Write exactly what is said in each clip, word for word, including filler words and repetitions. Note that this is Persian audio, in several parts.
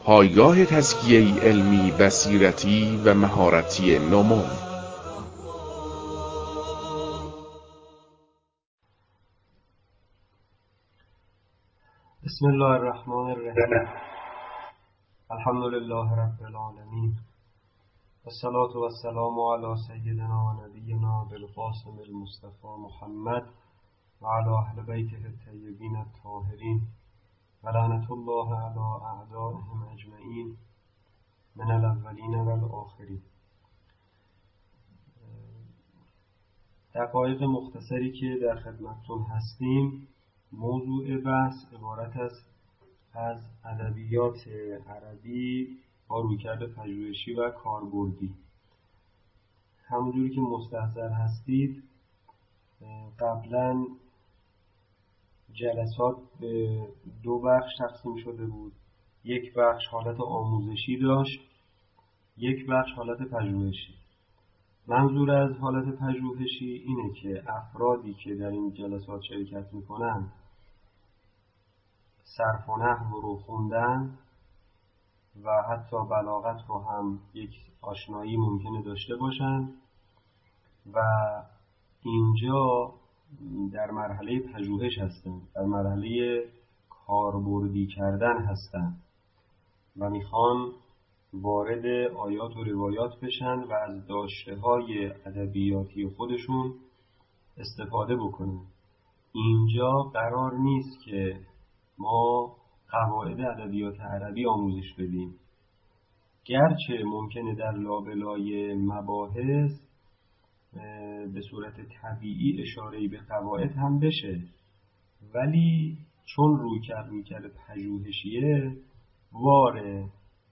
پایگاه تزکیه علمی، بصیرتی و مهارتی نومون. بسم الله الرحمن الرحیم. الحمد لله رب العالمین، والصلاة والسلام علی سیدنا و نبینا بالقاسم المصطفى محمد و علی اهل بیته الطیبین الطاهرین و لعنة الله علی اعدائهم اجمعین من الاولین و الاخرین. دقایق مختصری که در خدمتتون هستیم، موضوع بحث عبارت است از ادبیات عربی با رویکرد پژوهشی و کاربردی. همونجوری که مستحضر هستید، قبلا جلسات به دو بخش تقسیم شده بود. یک بخش حالت آموزشی داشت، یک بخش حالت پژوهشی. منظور از حالت پژوهشی اینه که افرادی که در این جلسات شرکت میکنن صرف و نحو رو خوندن و حتی بلاغت رو هم یک آشنایی ممکنه داشته باشن و اینجا در مرحله پژوهش هستن، در مرحله کاربردی کردن هستن و میخوان وارد آیات و روایات بشن و از داشته‌های ادبیاتی خودشون استفاده بکنن. اینجا قرار نیست که ما قواعد ادبیات عربی آموزش بدیم، گرچه ممکنه در لابلای مباحث به صورت طبیعی اشاره‌ای به قواعد هم بشه، ولی چون روی کرد روی کرد پژوهشیه، وار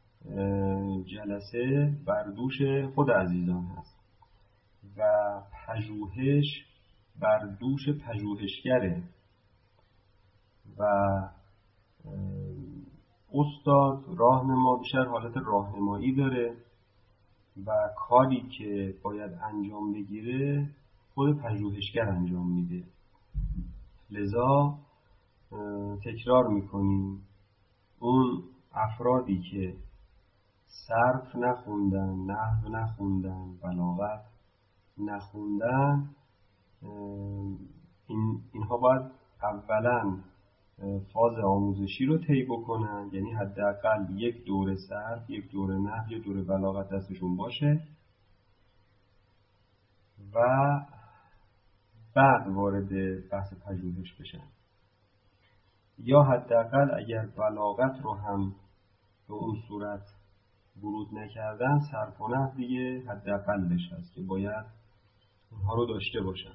جلسه بر دوش خود عزیزان هست و پژوهش بر دوش پژوهشگره و استاد راهنما بیشتر حالت راهنمایی داره و کاری که باید انجام بگیره خود پژوهشگر انجام میده. لذا تکرار میکنیم، اون افرادی که صرف نخوندن، نحو نخوندن، بلاغت نخوندن، این اینها باید اولا فاز آموزشی رو طی بکنن، یعنی حداقل یک دوره صرف، یک دوره نحو، یک دوره بلاغت دستشون باشه و بعد وارد بحث پژوهش بشن. یا حداقل اگر بلاغت رو هم به اون صورت ورود نکردن، صرف و نحو دیگه حداقلش هست که باید اونها رو داشته باشن.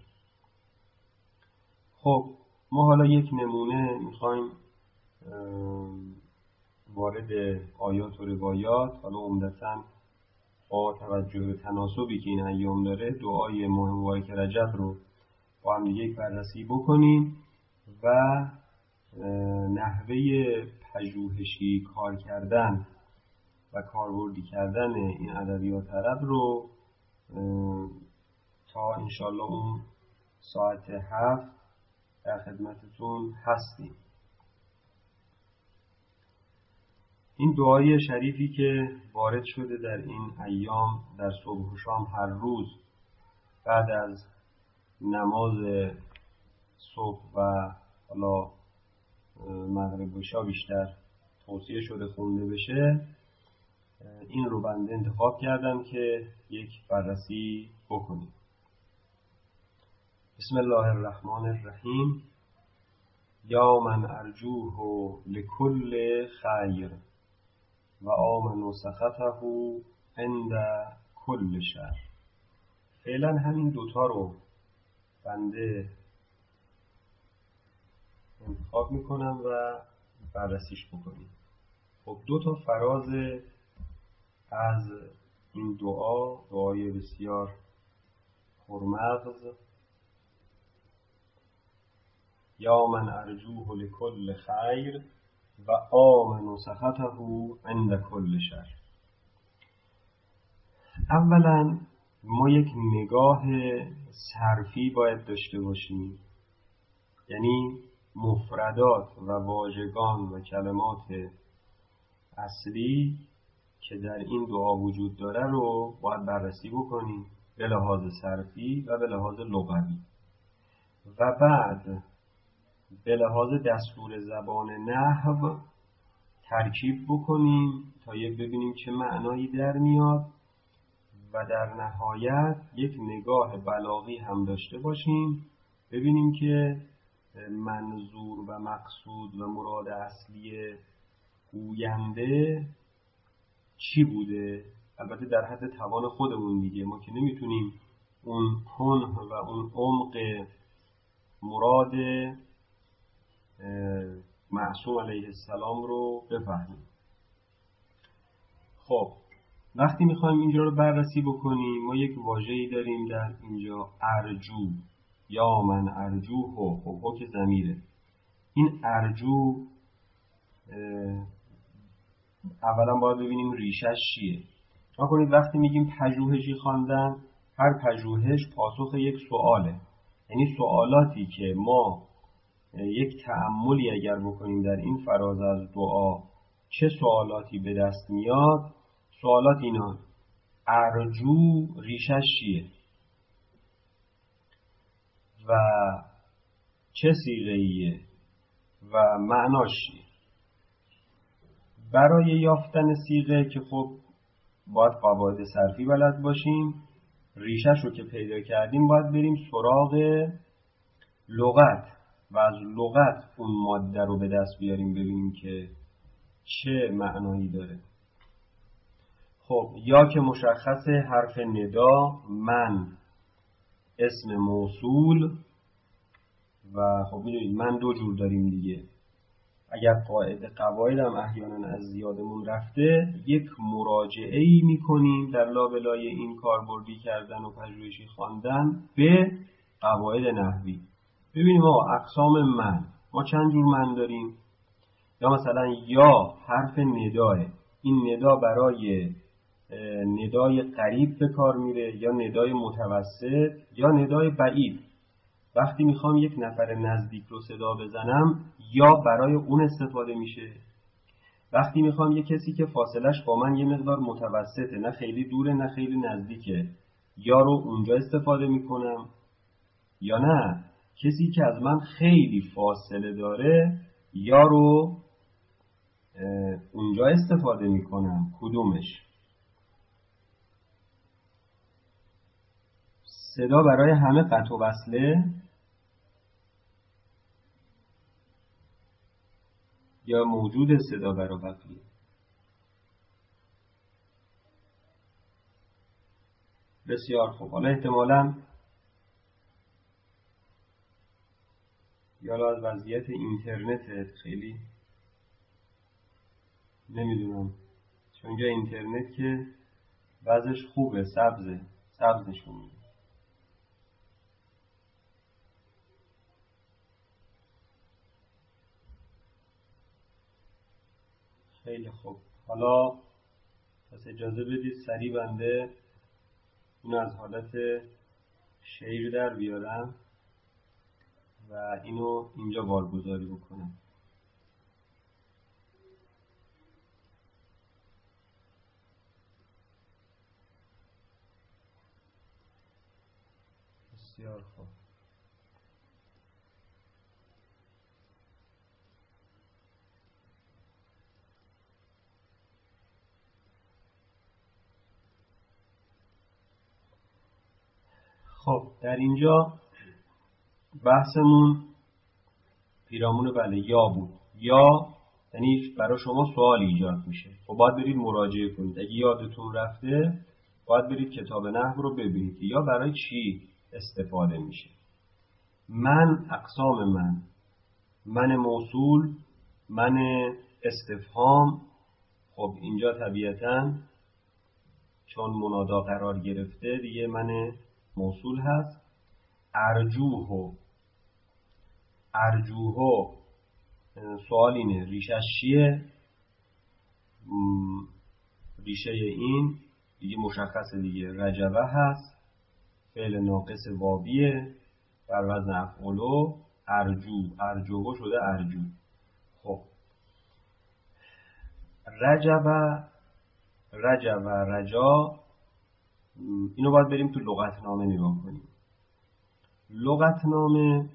خب ما حالا یک نمونه میخوایم وارد آیات و روایات، حالا عمدتاً با توجه به تناسبی که این ایام داره، دعای ماه مبارک رجب رو با هم دیگه یک بررسی بکنیم و نحوه پژوهشی کار کردن و کاربردی کردن این ادبیات عرب رو تا انشالله اون ساعت هفت در خدمتتون هستیم. این دعای شریفی که وارد شده در این ایام در صبح و شام هر روز بعد از نماز صبح و حالا مغرب و عشا بیشتر توصیه شده خونده بشه، این رو بنده انتخاب کردم که یک بررسی بکنیم. بسم الله الرحمن الرحیم. یا من ارجوه لکل خیر و آمن سخطه عند کل شر. فعلا همین دوتا رو بنده انتخاب میکنم و بررسیش بکنیم. خب دو تا فراز از این دعا، دعای بسیار پرمغز، یا من ارجوه لکل خیر و آمن سخطه عند کل شر. اولا ما یک نگاه صرفی باید داشته باشیم، یعنی مفردات و واژگان و کلمات اصلی که در این دعا وجود داره رو باید بررسی بکنیم به لحاظ صرفی و به لحاظ لغوی و بعد به لحاظ دستور زبان نحو ترکیب بکنیم تا یک ببینیم چه معنایی در میاد و در نهایت یک نگاه بلاغی هم داشته باشیم ببینیم که منظور و مقصود و مراد اصلی گوینده چی بوده. البته در حد توان خودمون دیگه، ما که نمیتونیم اون کنه و اون عمق مراد معصوم علیه السلام رو بفهمیم. خب وقتی میخوایم اینجا رو بررسی بکنیم ما یک واژه‌ای داریم در اینجا ارجو یا من ارجوه. خب هو که ضمیره. این ارجو اولا باید ببینیم ریشش چیه. ما کنید وقتی میگیم پژوهشی خواندن، هر پژوهش پاسخ یک سواله، یعنی سوالاتی که ما یک تأملی اگر بکنیم در این فراز از دعا چه سوالاتی به دست میاد. سوالات اینا: ارجو ریشش چیه و چه صیغه‌ایه و معناش چیه. برای یافتن صیغه که خب باید قواعد صرفی بلد باشیم، ریشش رو که پیدا کردیم باید بریم سراغ لغت و از لغت اون ماده رو به دست بیاریم ببینیم که چه معنایی داره. خب یا که مشخص حرف ندا، من اسم موصول و خب میدونید من دو جور داریم دیگه. اگر قاعده قواعد هم احیانا از زیادمون رفته یک مراجعه‌ای میکنیم در لابلای این کاربردی کردن و پژوهشی خواندن به قواعد نحوی. ببینیم آقا اقسام من، ما چند جور من داریم. یا مثلا یا حرف نداه، این ندا برای ندای قریب به کار میره یا ندای متوسط یا ندای بعید. وقتی میخوام یک نفر نزدیک رو صدا بزنم یا برای اون استفاده میشه. وقتی میخوام یک کسی که فاصلش با من یه مقدار متوسطه، نه خیلی دوره نه خیلی نزدیکه، یا رو اونجا استفاده میکنم. یا نه کسی که از من خیلی فاصله داره یا رو اونجا استفاده میکنم. کدومش؟ صدا برای همه قطع و وصله یا موجود صدا برای بقیه؟ بسیار خوب. حالا احتمالاً یا از وضعیت اینترنتت خیلی نمیدونم، چون اینجا اینترنت که وضعش خوبه، سبزه سبزشون میده. خیلی خوب. حالا پس اجازه بدید سریع بنده اون از حالت شعر در بیارم و اینو اینجا بارگذاری بکنم. بسیار خوب. خب در اینجا بحثمون پیرامون بله یا بود. یا یعنی برای شما سوال ایجاد میشه، خب باید برید مراجعه کنید. اگه یادتون رفته باید برید کتاب نحو رو ببینید که یا برای چی استفاده میشه. من اقسام من، من موصول، من استفهام. خب اینجا طبیعتاً چون منادا قرار گرفته دیگه من موصول هست. ارجوه، ارجوه سوال اینه ریشش چیه؟ ریشه این دیگه مشخصه دیگه، رجبه هست، فعل ناقص واویه بر وزن افعلو. ارجو، ارجوه شده ارجو. خب رجب رجب رجا، اینو باید بریم تو لغتنامه نگاه کنیم. لغتنامه،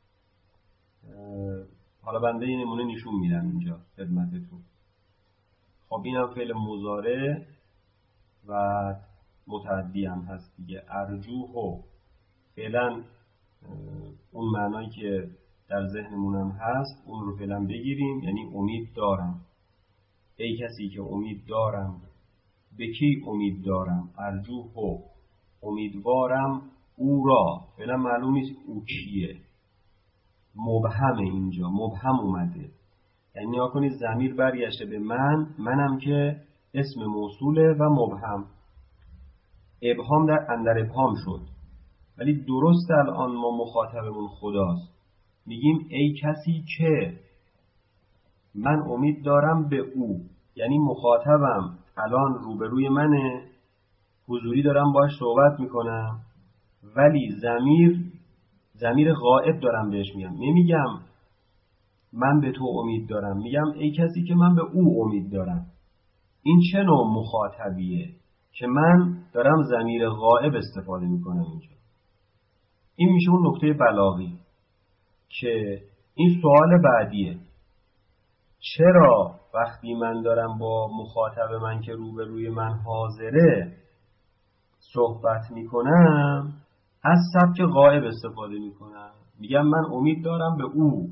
حالا بنده این نمونه نشون میدم اینجا خدمتتون. خب اینم فعل مضارع و متعدی هم هست دیگه. ارجوه فعلا اون معنایی که در ذهنمون هم هست اون رو فعلا بگیریم، یعنی امید دارم. ای کسی که امید دارم. به کی امید دارم؟ ارجوه، امیدوارم او را. فعلا معلوم نیست او کیه، مبهمه، اینجا مبهم اومده. یعنی نیا کنید ضمیر برگشته به من، منم که اسم موصوله و مبهم، ابهام در اندر ابهام شد. ولی درست الان ما مخاطبمون خداست، میگیم ای کسی که من امید دارم به او، یعنی مخاطبم الان روبروی منه، حضوری دارم باش صحبت میکنم، ولی ضمیر ضمیر غائب دارم بهش میگم. نمیگم من به تو امید دارم، میگم ای کسی که من به او امید دارم. این چه نوع مخاطبیه که من دارم ضمیر غائب استفاده میکنم اینجا؟ این میشه اون نکته بلاغی که این سوال بعدیه. چرا وقتی من دارم با مخاطب من که روبروی من حاضره صحبت میکنم از سبک غائب استفاده میکنم؟ میگم من امید دارم به او،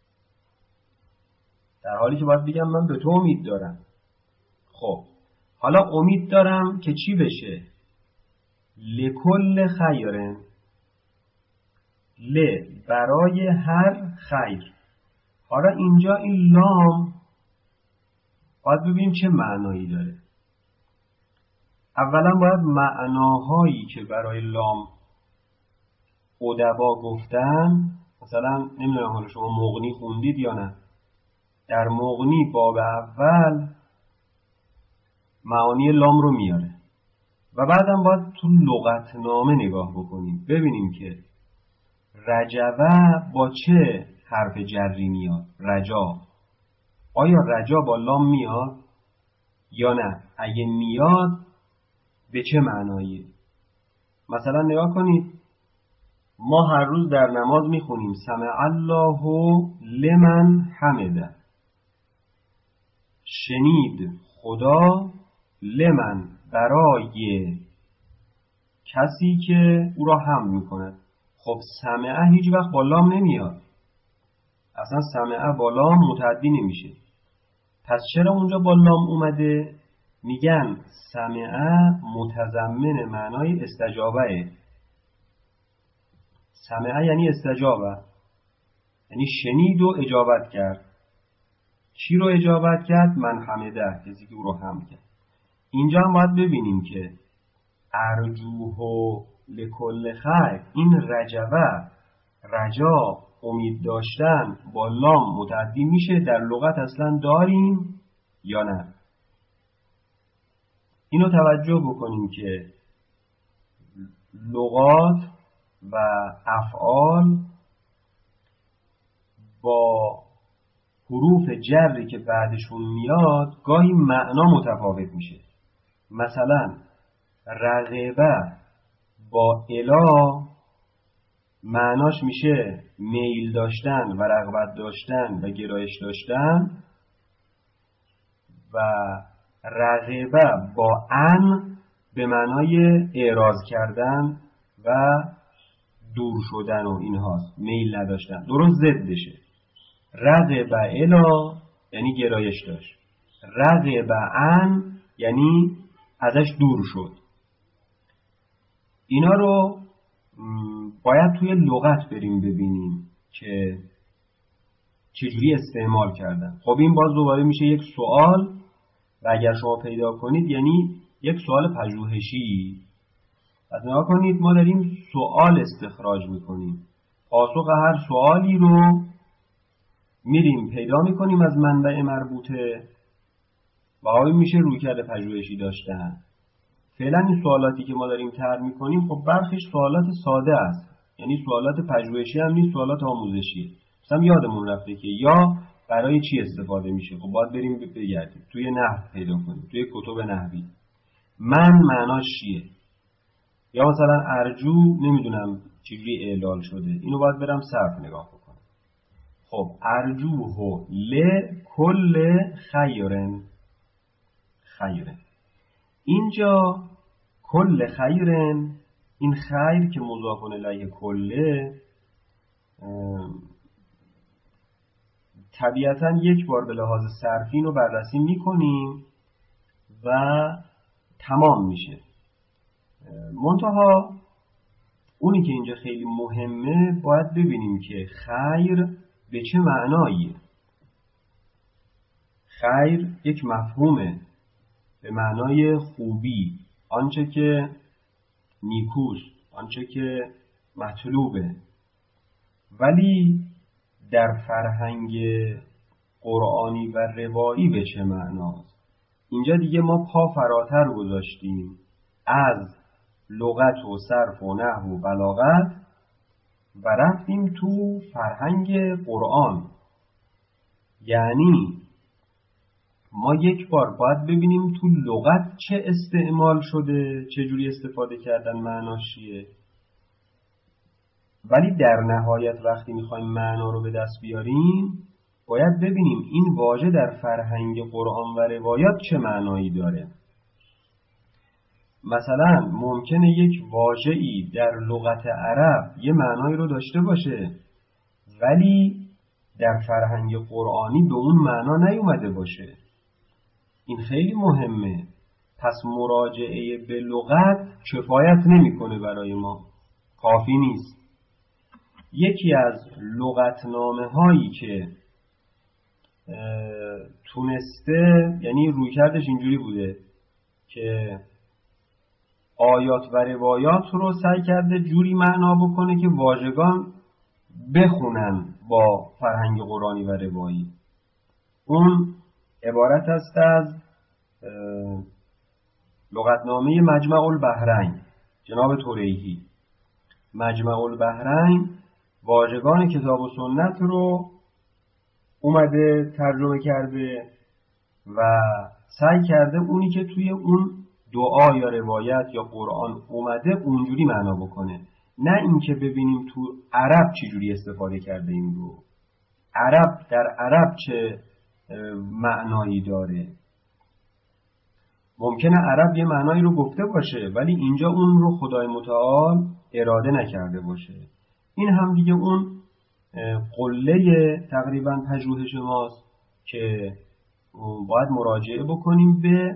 در حالی که باید بگم من به تو امید دارم. خب حالا امید دارم که چی بشه؟ لکل خیرن، ل برای هر خیر. حالا اینجا این لام باید ببینیم چه معنایی داره. اولا باید معناهایی که برای لام ادبا گفتن، مثلا نمیدونم حالا شما مغنی خوندید یا نه، در مغنی باب اول معانی لام رو میاره و بعدم باید تو لغتنامه نگاه بکنیم ببینیم که رجوه با چه حرف جری میاد. رجا، آیا رجا با لام میاد یا نه؟ اگه میاد به چه معنایی؟ مثلا نگاه کنید، ما هر روز در نماز میخونیم سمع الله لمن حمده، شنید خدا، لمن برای کسی که او را حمد میکند. خب سمعه هیچ وقت با لام نمیاد، اصلا سمعه با لام متعدی نمیشه. پس چرا اونجا با لام اومده؟ میگن سمعه متضمن معنای استجابه. سمعه یعنی استجابه، یعنی شنید و اجابت کرد. چی رو اجابت کرد؟ من حمده، کسی که او رو حمد کرد. اینجا هم باید ببینیم که ارجوه لکل خیر، این رجوه، رجا، امید داشتن با لام متعدی میشه در لغت اصلا داریم یا نه؟ اینو توجه بکنیم که لغات و افعال با حروف جری که بعدشون میاد گاهی معنا متفاوت میشه. مثلا رغبه با الا معناش میشه میل داشتن و رغبت داشتن و گرایش داشتن، و رغبه با ان به معنای اعراض کردن و دور شدن و اینهاست، میل نداشتن. درست ضدشه. رغبه الا یعنی گرایش داشت، رغبه ان یعنی ازش دور شد. اینا رو باید توی لغت بریم ببینیم که چجوری استعمال کردن. خب این باز دوباره میشه یک سوال و اگر شما پیدا کنید یعنی یک سوال پژوهشی. پس نگاه کنید ما داریم سوال استخراج میکنیم، پاسخ هر سوالی رو میریم پیدا میکنیم از منبع مربوطه و آیا میشه رویکرد پژوهشی داشتن. فعلا این سوالاتی که ما داریم طرح میکنیم خب برخیش سوالات ساده است، یعنی سوالات پژوهشی هم نیست، سوالات آموزشی. مثلا یادمون رفته که یا برای چی استفاده میشه؟ خب باید بریم بگردیم توی نحو پیدا کنیم، توی کتب نحوی من معناش چیه. یا مثلا ارجو نمیدونم چجوری اعلال شده، اینو باید برم صرف نگاه بکنم. خب ارجوه ل کل خیرن، خیرن اینجا کل خیرن، این خیر که مضاف الیه کله طبیعتا یک بار به لحاظ صرفی رو بررسی میکنیم و تمام میشه. منتها اونی که اینجا خیلی مهمه باید ببینیم که خیر به چه معناییه. خیر یک مفهومه به معنای خوبی، آنچه که نیکوست، آنچه که مطلوبه. ولی در فرهنگ قرآنی و روایی به چه معناست؟ اینجا دیگه ما پا فراتر گذاشتیم از لغت و صرف و نحو و بلاغت و رفتیم تو فرهنگ قرآن. یعنی ما یک بار باید ببینیم تو لغت چه استعمال شده، چه جوری استفاده کردن، معناش چیه. ولی در نهایت وقتی میخوایم معنا رو به دست بیاریم باید ببینیم این واژه در فرهنگ قرآن و روایات چه معنایی داره. مثلا ممکنه یک واژه‌ای در لغت عرب یه معنایی رو داشته باشه ولی در فرهنگ قرآنی به اون معنا نیومده باشه. این خیلی مهمه. پس مراجعه به لغت کفایت نمیکنه برای ما، کافی نیست. یکی از لغتنامه هایی که تونسته، یعنی رویکردش اینجوری بوده که آیات و روایات رو سعی کرده جوری معنا بکنه که واژگان بخونن با فرهنگ قرآنی و روایی. اون عبارت است از لغتنامه مجمع البحرین جناب توریحی. مجمع البحرین واژگان کتاب و سنت رو اومده ترجمه کرده و سعی کرده اونی که توی اون دعا یا روایت یا قرآن اومده اونجوری معنا بکنه، نه اینکه ببینیم تو عرب چجوری استفاده کرده این رو، عرب در عرب چه معنایی داره. ممکنه عرب یه معنایی رو گفته باشه ولی اینجا اون رو خدای متعال اراده نکرده باشه. این هم دیگه اون قله تقریبا پژوهش ماست که باید مراجعه بکنیم به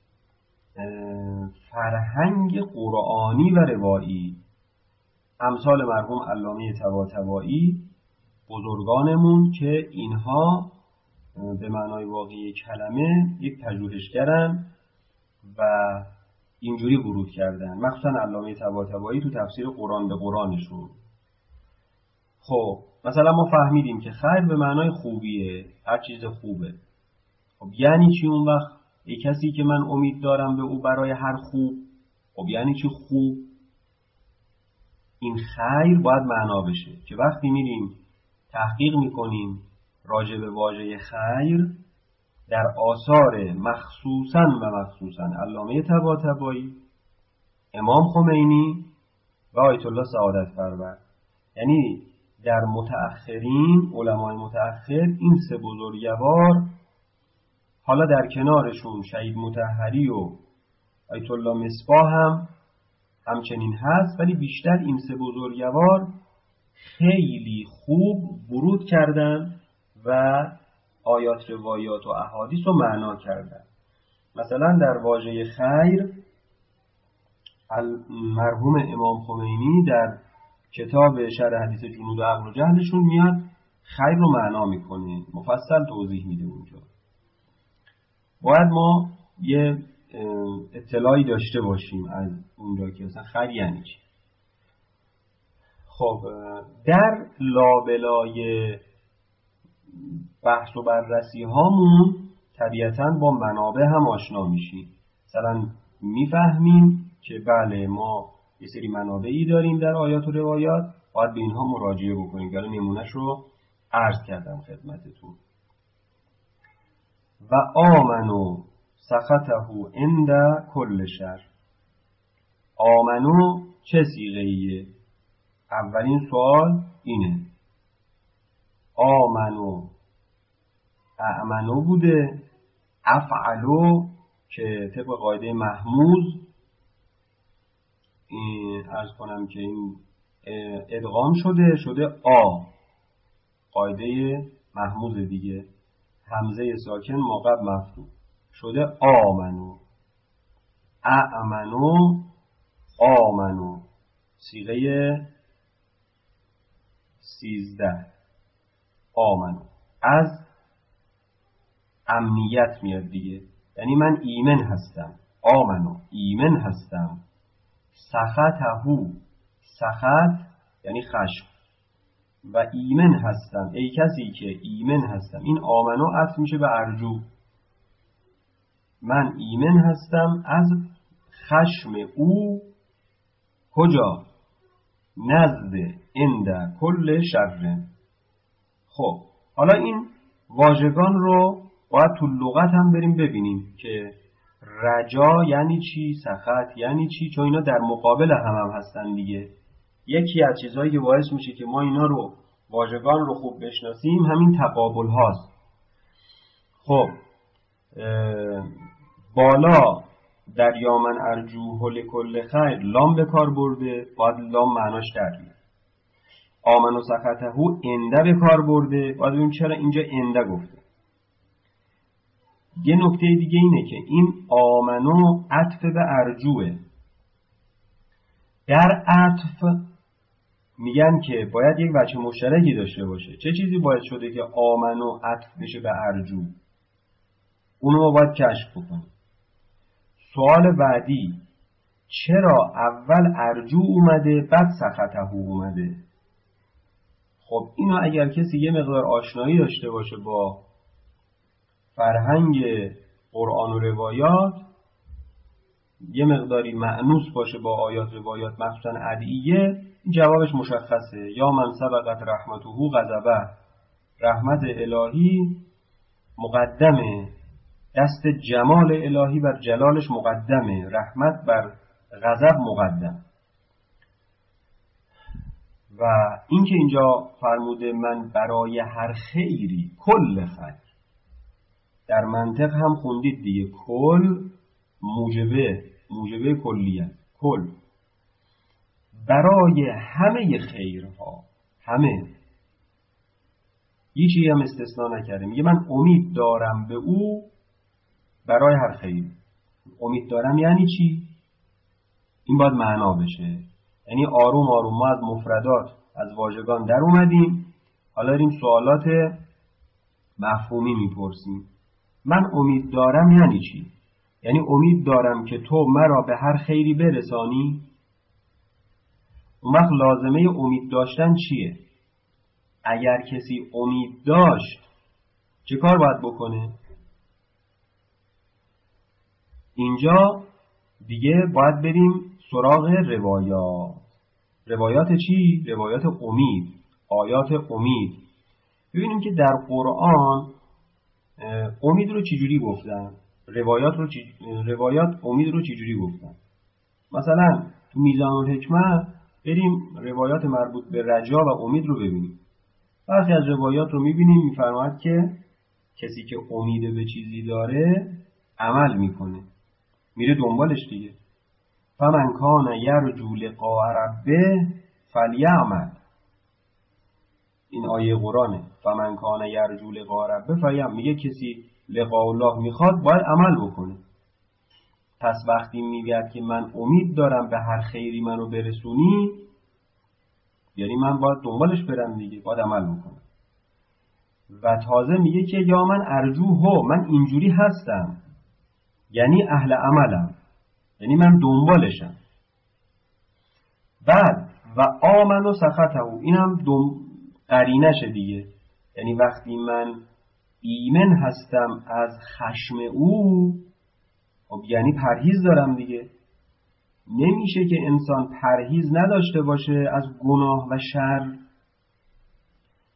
فرهنگ قرآنی و روایی. امثال مرحوم علامه طباطبایی بزرگانمون که اینها به معنای واقعی کلمه یک پژوهشگرن و اینجوری ورود کردن، مخصوصا علامه طباطبایی تو تفسیر قرآن به قرآنشون. خب مثلا ما فهمیدیم که خیر به معنای خوبیه، هر چیز خوبه. خب یعنی چی اون وقت؟ ای کسی که من امید دارم به او برای هر خوب. خب یعنی چی خوب؟ این خیر باید معنا بشه که وقتی میریم تحقیق میکنیم راجع به واژه خیر در آثار مخصوصاً و مخصوصاً علامه طباطبایی، امام خمینی و آیت الله سعادت پرور، یعنی در متأخرین، علمای متأخر، این سه بزرگوار، حالا در کنارشون شهید مطهری و آیت الله مصباح هم همچنین هست، ولی بیشتر این سه بزرگوار خیلی خوب ورود کردن و آیات روایات و احادیث رو معنا کردن. مثلا در واژه خیر مرحوم امام خمینی در کتاب شرح حدیث جنود عقل و جهلشون میاد خیر رو معنا میکنه، مفصل توضیح میده. اونجا باید ما یه اطلاعی داشته باشیم از اونجا که مثلا خیر یعنی چی. خب در لابلای بحث و بررسی هامون طبیعتاً با منابع هم آشنا میشیم. مثلا میفهمیم که بله ما یه سری منابعی داریم در آیات و روایات، باید به اینها مراجعه بکنیم. که نمونهش رو عرض کردم خدمتتون. و آمنو سخطه عند کل شر. آمنو چه صیغه ایه؟ اولین سوال اینه. آمنو اعمنو بوده، افعلو که طبق قاعده محموز این عرض کنم که این ادغام شده شده آ، قاعده محموز دیگه، همزه ساکن ماقب مفتوح شده آمنو. اعمنو آمنو صیغه سیزده. آمنو از امنیت میاد دیگه، یعنی من ایمن هستم. آمنو ایمن هستم. سخطهو سخط یعنی خشم و ایمن هستم، ای کسی که ایمن هستم. این آمنو عطف میشه به ارجو. من ایمن هستم از خشم او. کجا؟ نزد عند کل شر. خب حالا این واژگان رو باید تو لغت هم بریم ببینیم که رجا یعنی چی، سخط یعنی چی، چون اینا در مقابل هم هم هستن دیگه. یکی از چیزهایی که باعث میشه که ما اینا رو واژگان رو خوب بشناسیم همین تقابل هاست. خب بالا در یامن ارجوه لکل خیر لام به کار برده، باید لام معناش در بیاد. آمن و سخطه انده به کار برده، باید ببینیم چرا اینجا انده گفته. یه نکته دیگه اینه که این آمنو عطف به ارجوه. در عطف میگن که باید یک وجه مشترکی داشته باشه. چه چیزی باید شده که آمنو عطف بشه به ارجو؟ اونو ما باید کشف بکنیم. سوال بعدی، چرا اول ارجو اومده بعد سخطه اومده؟ خب اینو اگر کسی یه مقدار آشنایی داشته باشه با فرهنگ قرآن و روایات، یه مقداری مأنوس باشه با آیات روایات مخصوصا ادعیه، این جوابش مشخصه. یا من سبقت رحمته غضبه، رحمت الهی مقدمه، دست جمال الهی بر جلالش مقدمه، رحمت بر غضب مقدم. و این که اینجا فرموده من برای هر خیری، کل خیر، در منطق هم خوندید دیگه، کل موجبه موجبه کلیت، کل برای همه خیرها، همه، هیچی هم استثناء نکرده. میگه من امید دارم به او برای هر خیر. امید دارم یعنی چی؟ این باید معنا بشه. یعنی آروم آروم ما از مفردات از واژگان در اومدیم، حالا داریم سوالات مفهومی میپرسیم. من امید دارم یعنی چی؟ یعنی امید دارم که تو مرا به هر خیری برسانی. اون وقت لازمه امید داشتن چیه؟ اگر کسی امید داشت چه کار باید بکنه؟ اینجا دیگه باید بریم سراغ روایات. روایات چی؟ روایات امید، آیات امید. ببینیم که در قرآن امید رو چجوری گفتن، روایات رو چی... روایات امید رو چجوری گفتن. مثلا تو میزان الحکمه بریم روایات مربوط به رجا و امید رو ببینیم. برخی از روایات رو میبینیم میفرماید که کسی که امید به چیزی داره عمل میکنه، میره دنبالش دیگه. فمن کان یرجو لقاء ربه فلیعمل. این آیه قرآنه. فمن کان یرجو لقاء ربه فلیعمل. میگه کسی لقاء الله میخواد باید عمل بکنه. پس وقتی میگه که من امید دارم به هر خیری منو برسونی، یعنی من باید دنبالش برم دیگه، باید عمل بکنم. و تازه میگه که یا من ارجوهو، من اینجوری هستم، یعنی اهل عملم، یعنی من دنبالشم. بعد و آمن و سخطه، اینم دم قرینشه دیگه، یعنی وقتی من ایمن هستم از خشم او، خب یعنی پرهیز دارم دیگه. نمیشه که انسان پرهیز نداشته باشه از گناه و شر.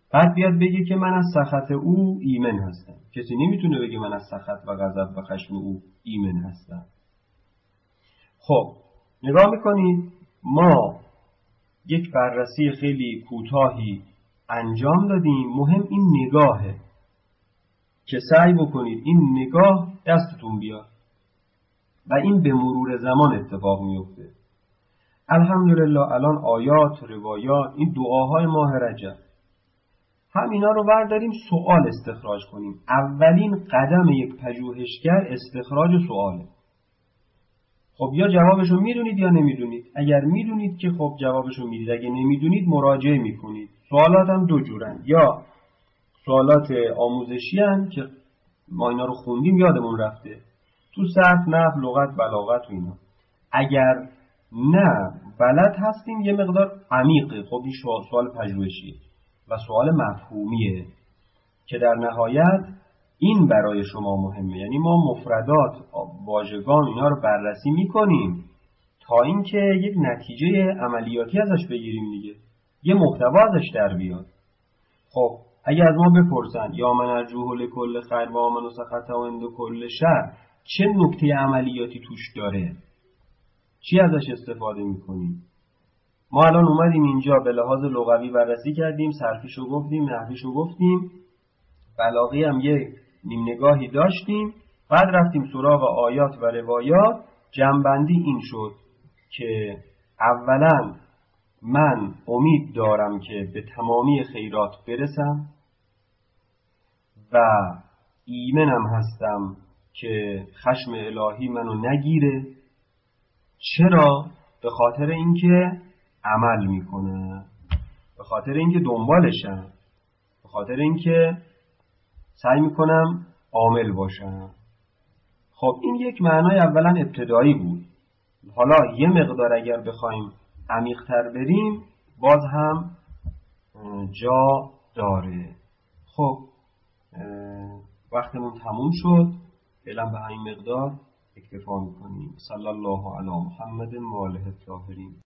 بعد بیاد بگه که من از سخط او ایمن هستم. کسی نمیتونه بگه من از سخط و غضب و خشم او ایمن هستم. خب نگاه میکنید، ما یک بررسی خیلی کوتاهی انجام دادیم. مهم این نگاهه که سعی بکنید این نگاه دستتون بیاد و این به مرور زمان اتفاق میفته. الحمدلله الان آیات، روایات، این دعاهای ماه رجب، هم اینا رو برداریم سوال استخراج کنیم. اولین قدم یک پژوهشگر استخراج سواله. خب یا جوابشو میدونید یا نمیدونید. اگر میدونید که خب جوابشو میدید، اگه نمیدونید مراجعه میکنید. سوالات هم دو جورن، یا سوالات آموزشی هن که ما اینا رو خوندیم یادمون رفته تو صرف، نحو، لغت، بلاغت و اینا. اگر نه بلد هستیم یه مقدار عمیقه، خب این سوال پژوهشیه و سوال مفهومیه که در نهایت این برای شما مهمه. یعنی ما مفردات، واژگان اینا رو بررسی میکنیم تا اینکه یک نتیجه عملیاتی ازش بگیریم دیگه، یه محتوا ازش در بیاد. خب اگه از ما بپرسن یا من ارجوه لکل خیر و آمن و سخط و اند کل شر، چه نکته عملیاتی توش داره، چی ازش استفاده میکنیم؟ ما الان اومدیم اینجا به لحاظ لغوی بررسی کردیم، صرفیشو گفتیم، نحویشو گفتیم، بلاغی هم یه نیم نگاهی داشتیم، بعد رفتیم سراغ آیات و روایات. جمع‌بندی این شد که اولا من امید دارم که به تمامی خیرات برسم و ایمنم هستم که خشم الهی منو نگیره. چرا؟ به خاطر اینکه عمل میکنه، به خاطر اینکه دنبالشم، به خاطر اینکه سعی میکنم عامل باشم. خب این یک معنای اولا ابتدایی بود. حالا یه مقدار اگر بخوایم عمیق‌تر بریم باز هم جا داره. خب وقتمون تموم شد، فعلا به همین مقدار اکتفا میکنیم. صلی الله علی محمد و آله الطاهرین.